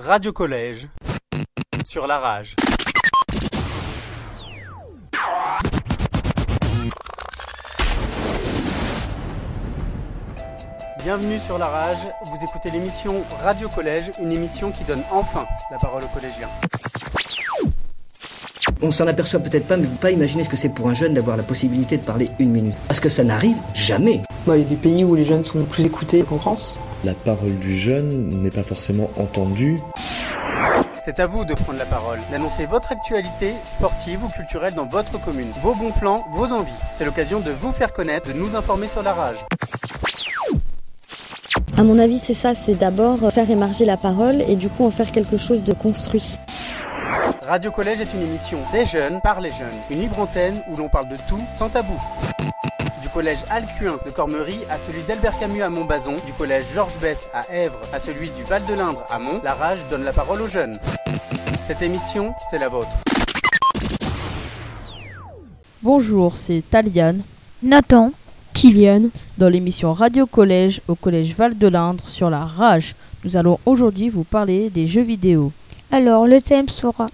Radio Collège sur la rage. Bienvenue sur la rage, vous écoutez l'émission Radio Collège, une émission qui donne enfin la parole aux collégiens. On s'en aperçoit peut-être pas, mais vous ne pouvez pas imaginer ce que c'est pour un jeune d'avoir la possibilité de parler une minute. Parce que ça n'arrive jamais. Il y a des pays où les jeunes sont plus écoutés qu'en France. La parole du jeune n'est pas forcément entendue. C'est à vous de prendre la parole, d'annoncer votre actualité sportive ou culturelle dans votre commune, vos bons plans, vos envies. C'est l'occasion de vous faire connaître, de nous informer sur la rage. À mon avis, c'est ça, c'est d'abord faire émerger la parole et du coup en faire quelque chose de construit. Radio Collège est une émission des jeunes par les jeunes, une libre antenne où l'on parle de tout sans tabou. Du collège Alcuin de Cormery à celui d'Albert Camus à Montbazon, du collège Georges Besse à Èvres à celui du Val de l'Indre à Mont, la rage donne la parole aux jeunes. Cette émission, c'est la vôtre. Bonjour, c'est Taliane, Nathan, Kylian, dans l'émission Radio Collège au collège Val de l'Indre sur la rage. Nous allons aujourd'hui vous parler des jeux vidéo. Alors les thèmes sera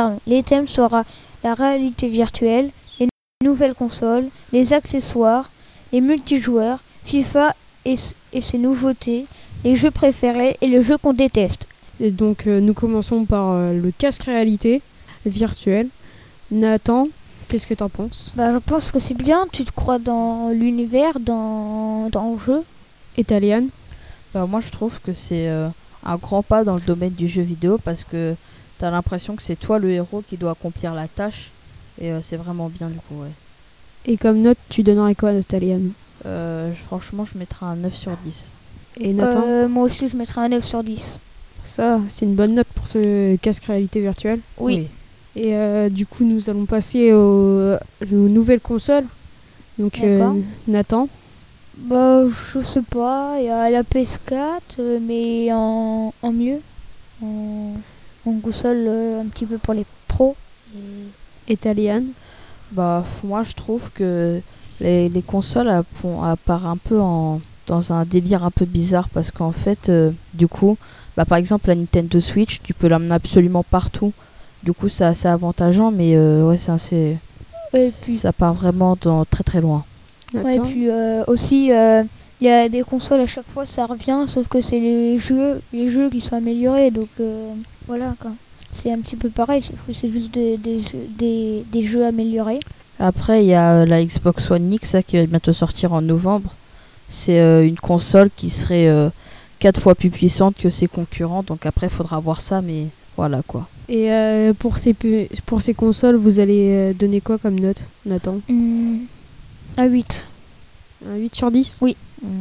la réalité virtuelle, les nouvelles consoles, les accessoires, les multijoueurs, FIFA et ses nouveautés, les jeux préférés et les jeux qu'on déteste. Et donc nous commençons par le casque réalité virtuel. Nathan, qu'est-ce que t'en penses? Je pense que c'est bien, tu te crois dans l'univers, dans le jeu. Et Taliane? Moi je trouve que c'est un grand pas dans le domaine du jeu vidéo parce que t'as l'impression que c'est toi le héros qui doit accomplir la tâche et c'est vraiment bien du coup, ouais. Et comme note, tu donnerais quoi à Taliane? Franchement je mettrais un 9 sur 10. Et Nathan? Moi aussi je mettrais un 9 sur 10. Ça, c'est une bonne note pour ce casque réalité virtuelle. Oui. Et du coup, nous allons passer aux nouvelles consoles. Donc, Nathan? Je sais pas, il y a la PS4, mais en mieux. En console un petit peu pour les pros. Et Taliane? Moi je trouve que les consoles apparaissent un peu dans un délire un peu bizarre parce qu'en fait, du coup, par exemple la Nintendo Switch, tu peux l'emmener absolument partout. Du coup, c'est assez avantageant, mais ça part vraiment très très loin. Ouais, et puis aussi, il y a des consoles à chaque fois, ça revient, sauf que c'est les jeux qui sont améliorés, donc voilà quoi. C'est un petit peu pareil, sauf que c'est juste des jeux améliorés. Après, il y a la Xbox One X qui va bientôt sortir en novembre. C'est une console qui serait 4 fois plus puissante que ses concurrents, donc après, il faudra voir ça, mais voilà quoi. Et pour ces consoles, vous allez donner quoi comme note, Nathan? Un 8. Un 8 sur 10? Oui.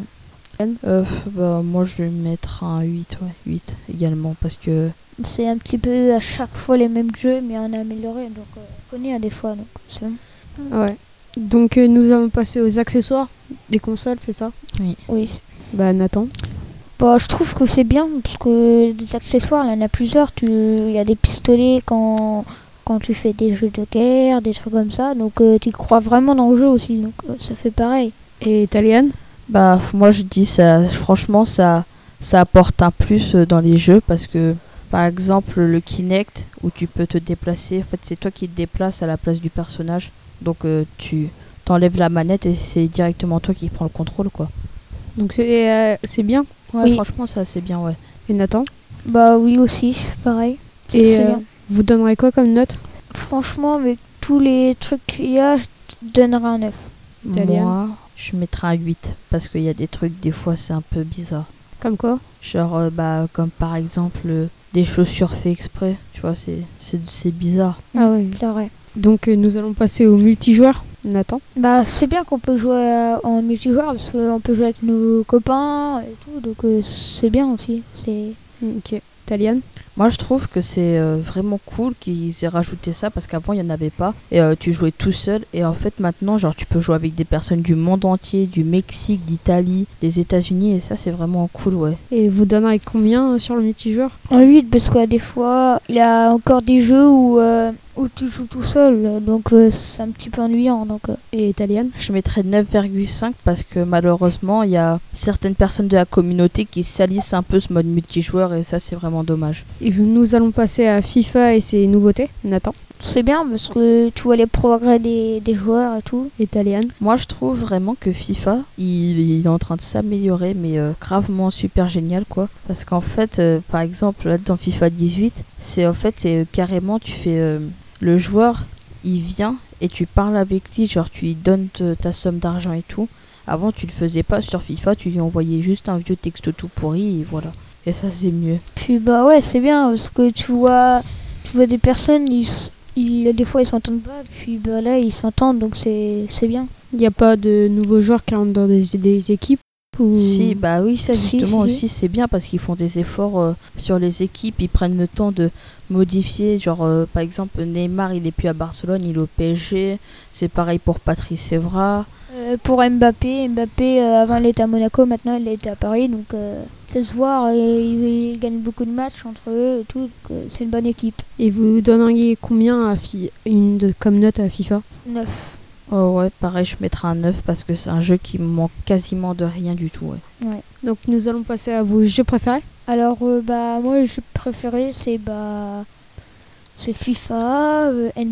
Moi je vais mettre un 8, ouais, 8 également, parce que... C'est un petit peu à chaque fois les mêmes jeux, mais on a amélioré, donc on connaît à des fois, donc c'est bon. Ouais. Donc nous allons passer aux accessoires des consoles, c'est ça? Oui. Nathan? Je trouve que c'est bien, parce que des accessoires, il y en a plusieurs. Il y a des pistolets quand tu fais des jeux de guerre, des trucs comme ça. Donc tu crois vraiment dans le jeu aussi, donc ça fait pareil. Et Taliane? Moi je dis ça, franchement ça apporte un plus dans les jeux parce que par exemple le Kinect où tu peux te déplacer, en fait c'est toi qui te déplaces à la place du personnage. Donc tu t'enlèves la manette et c'est directement toi qui prends le contrôle quoi. Donc c'est bien. Ouais, oui. Franchement ça c'est bien, ouais. Et Nathan? Oui aussi, c'est pareil. Et vous donnerez quoi comme note? Franchement, avec tous les trucs qu'il y a, je donnerai un 9. Moi, je mettrai un 8 parce qu'il y a des trucs, des fois c'est un peu bizarre. Comme quoi? Genre, comme par exemple des chaussures faites exprès, tu vois, c'est bizarre. Ah oui, c'est vrai. Donc nous allons passer au multijoueur, Nathan. C'est bien qu'on peut jouer en multijoueur parce qu'on peut jouer avec nos copains et tout, donc c'est bien aussi. Ok. Taliane? Moi je trouve que c'est vraiment cool qu'ils aient rajouté ça parce qu'avant il n'y en avait pas et tu jouais tout seul et en fait maintenant genre tu peux jouer avec des personnes du monde entier, du Mexique, d'Italie, des États-Unis et ça c'est vraiment cool, ouais. Et vous donnerez combien sur le multijoueur? Un 8 parce que des fois il y a encore des jeux où tu joues tout seul donc c'est un petit peu ennuyant donc. Et Taliane? Je mettrais 9,5 parce que malheureusement il y a certaines personnes de la communauté qui salissent un peu ce mode multijoueur et ça c'est vraiment dommage. Nous allons passer à FIFA et ses nouveautés. Nathan. C'est bien parce que tu vois les progrès des joueurs et tout. Et Taliane. Moi, je trouve vraiment que FIFA, il est en train de s'améliorer, mais gravement super génial, quoi. Parce qu'en fait, par exemple, là, dans FIFA 18, c'est carrément, tu fais le joueur, il vient et tu parles avec lui, genre tu lui donnes ta somme d'argent et tout. Avant, tu le faisais pas sur FIFA, tu lui envoyais juste un vieux texte tout pourri et voilà. Et ça, c'est mieux. Puis bah ouais, c'est bien parce que tu vois des personnes, des fois ils s'entendent pas, puis bah là ils s'entendent, donc c'est bien. Il n'y a pas de nouveaux joueurs qui rentrent dans des équipes ou... Si, bah oui, ça justement Si. aussi c'est bien parce qu'ils font des efforts sur les équipes, ils prennent le temps de modifier, genre par exemple Neymar il est plus à Barcelone, il est au PSG, c'est pareil pour Patrice Evra. Pour Mbappé, avant il était à Monaco, maintenant il est à Paris, donc c'est se voir, ils gagnent beaucoup de matchs entre eux et tout, donc c'est une bonne équipe. Et vous donneriez combien comme note à FIFA? 9. Oh ouais, pareil, je mettrai un 9 parce que c'est un jeu qui me manque quasiment de rien du tout. Ouais. Donc nous allons passer à vos jeux préférés. Alors moi le jeu préféré c'est FIFA,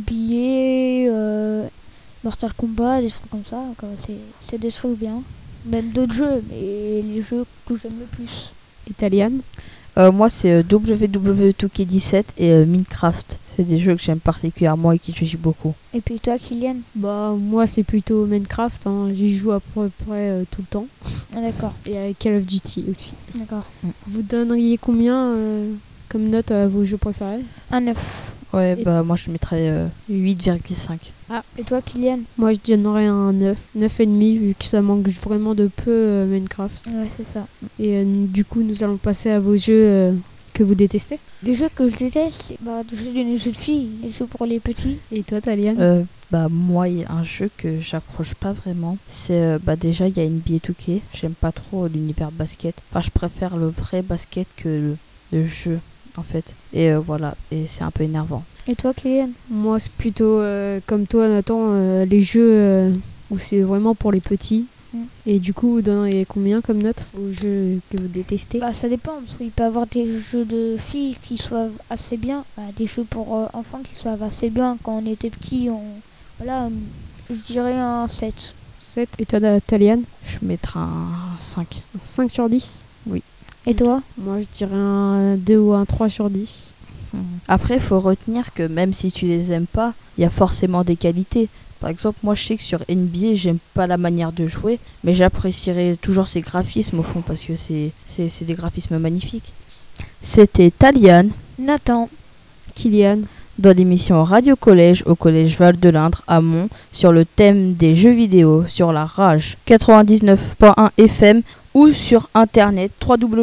NBA, Mortal Kombat, des trucs comme ça, quoi. C'est des trucs bien. Même d'autres jeux, mais les jeux que j'aime le plus. Et Taliane. Moi c'est WWE 2K17 et Minecraft. C'est des jeux que j'aime particulièrement et qui je joue beaucoup. Et puis toi, Kylian? Bah moi c'est plutôt Minecraft, hein. J'y joue à peu près tout le temps. Ah d'accord. Et avec Call of Duty aussi. D'accord. Vous donneriez combien comme note à vos jeux préférés? Un 9. Ouais, bah moi je mettrais 8,5. Ah, et toi, Kylian? Moi je donnerais un 9, 9,5 vu que ça manque vraiment de peu Minecraft. Ouais, c'est ça. Et du coup nous allons passer à vos jeux que vous détestez. Les jeux que je déteste, c'est les jeux de filles, les jeux pour les petits. Et toi, Taliane? Bah moi il y a un jeu que j'accroche pas vraiment. C'est déjà il y a NBA 2K. J'aime pas trop l'univers basket. Enfin je préfère le vrai basket que le jeu en fait. Et voilà, et c'est un peu énervant. Et toi, Kylian? Moi c'est plutôt comme toi Nathan, les jeux où c'est vraiment pour les petits. Et du coup vous donneriez combien comme note aux jeux que vous détestez? Bah ça dépend, parce qu'il peut y avoir des jeux de filles qui soient assez bien, des jeux pour enfants qui soient assez bien. Quand on était petit, voilà, je dirais un 7. 7. Et toi, Taliane? Je mettrais un 5. 5 sur 10? Oui. Et toi? Moi je dirais un 2 ou un 3 sur 10. Après il faut retenir que même si tu les aimes pas, il y a forcément des qualités. Par exemple, moi je sais que sur NBA, j'aime pas la manière de jouer, mais j'apprécierais toujours ces graphismes au fond parce que c'est des graphismes magnifiques. C'était Taliane, Nathan, Kylian, dans l'émission Radio Collège au collège Val-de-l'Indre à Mont sur le thème des jeux vidéo sur la Rage 99.1 FM ou sur internet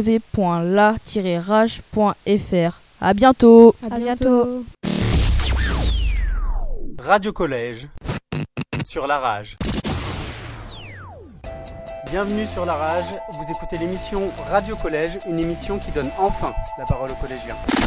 www.la-rage.fr. À bientôt. à bientôt. Radio Collège sur la Rage. Bienvenue sur la Rage, vous écoutez l'émission Radio Collège, une émission qui donne enfin la parole aux collégiens.